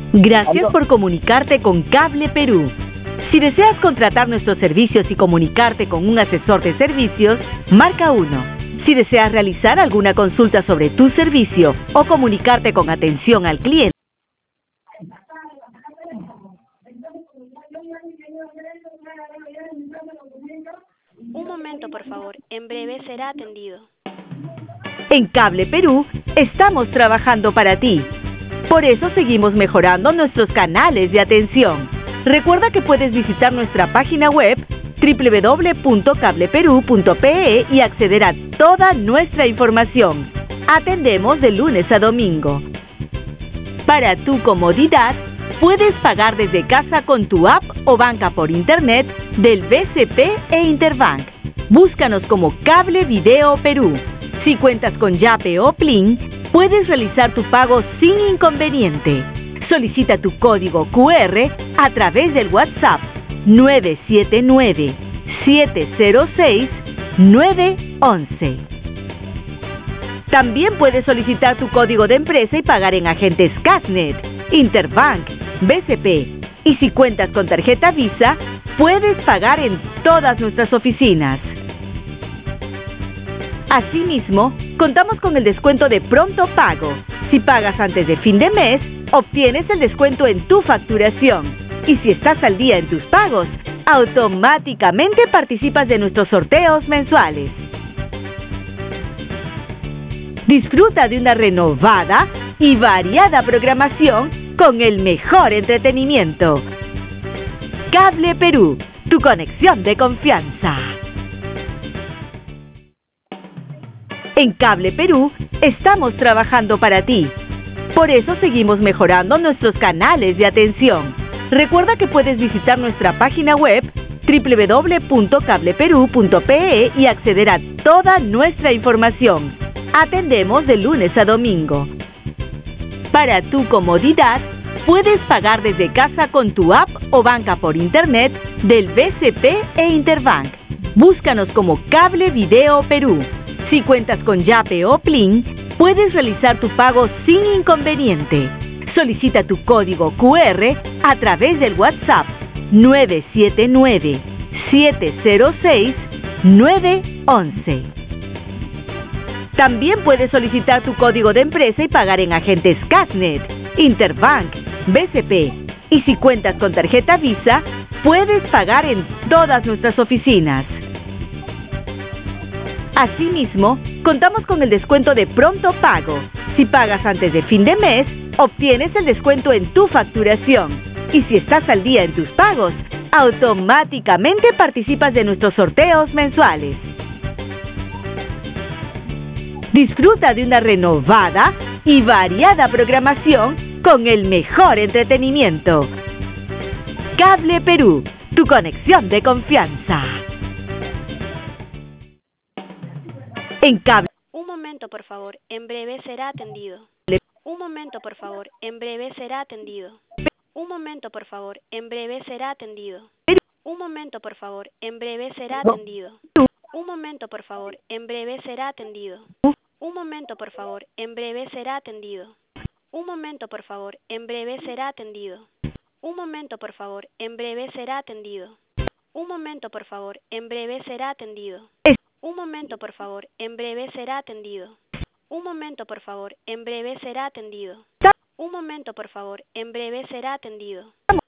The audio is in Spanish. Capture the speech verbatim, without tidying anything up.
Gracias por comunicarte con Cable Perú. Si deseas contratar nuestros servicios y comunicarte con un asesor de servicios, marca uno. Si deseas realizar alguna consulta sobre tu servicio o comunicarte con atención al cliente, Un momento, por favor. En breve será atendido. en Cable Perú estamos trabajando para ti. Por eso seguimos mejorando nuestros canales de atención. Recuerda que puedes visitar nuestra página web doble u doble u doble u punto cable perú punto pe e y acceder a toda nuestra información. Atendemos de lunes a domingo. Para tu comodidad, puedes pagar desde casa con tu app o banca por internet del B C P e Interbank. Búscanos como Cable Video Perú. Si cuentas con Yape o Plin, puedes realizar tu pago sin inconveniente. Solicita tu código cu erre a través del WhatsApp nueve siete nueve, siete cero seis, nueve once. También puedes solicitar tu código de empresa y pagar en agentes Casnet, Interbank, B C P. Y si cuentas con tarjeta Visa, puedes pagar en todas nuestras oficinas. Asimismo, contamos con el descuento de pronto pago. Si pagas antes de fin de mes, obtienes el descuento en tu facturación. Y si estás al día en tus pagos, automáticamente participas de nuestros sorteos mensuales. Disfruta de una renovada y variada programación con el mejor entretenimiento. Cable Perú, tu conexión de confianza. En Cable Perú estamos trabajando para ti. Por eso seguimos mejorando nuestros canales de atención. Recuerda que puedes visitar nuestra página web doble u doble u doble u punto cable perú punto pe e y acceder a toda nuestra información. Atendemos de lunes a domingo. Para tu comodidad, puedes pagar desde casa con tu app o banca por internet del B C P e Interbank. Búscanos como Cable Video Perú. Si cuentas con Yape o Plin, puedes realizar tu pago sin inconveniente. Solicita tu código cu erre a través del WhatsApp nueve siete nueve, siete cero seis, nueve once. También puedes solicitar tu código de empresa y pagar en agentes Casnet, Interbank, B C P. Y si cuentas con tarjeta Visa, puedes pagar en todas nuestras oficinas. Asimismo, contamos con el descuento de pronto pago. Si pagas antes de fin de mes, obtienes el descuento en tu facturación. Y si estás al día en tus pagos, automáticamente participas de nuestros sorteos mensuales. Disfruta de una renovada y variada programación con el mejor entretenimiento. Cable Perú, tu conexión de confianza. En Cable. Un momento, por favor. En breve será atendido. Un momento, por favor. En breve será atendido. Un momento, por favor. En breve será atendido. Un momento, por favor. En breve será atendido. Un momento, por favor. En breve será atendido. Un momento, por favor. En breve será atendido. Un momento, por favor. En breve será atendido. Un momento, por favor. En breve será atendido. Un momento, por favor. En breve será atendido. Un momento, por favor. En breve será atendido. Un momento, por favor. En breve será atendido. Un momento, por favor. En breve será atendido.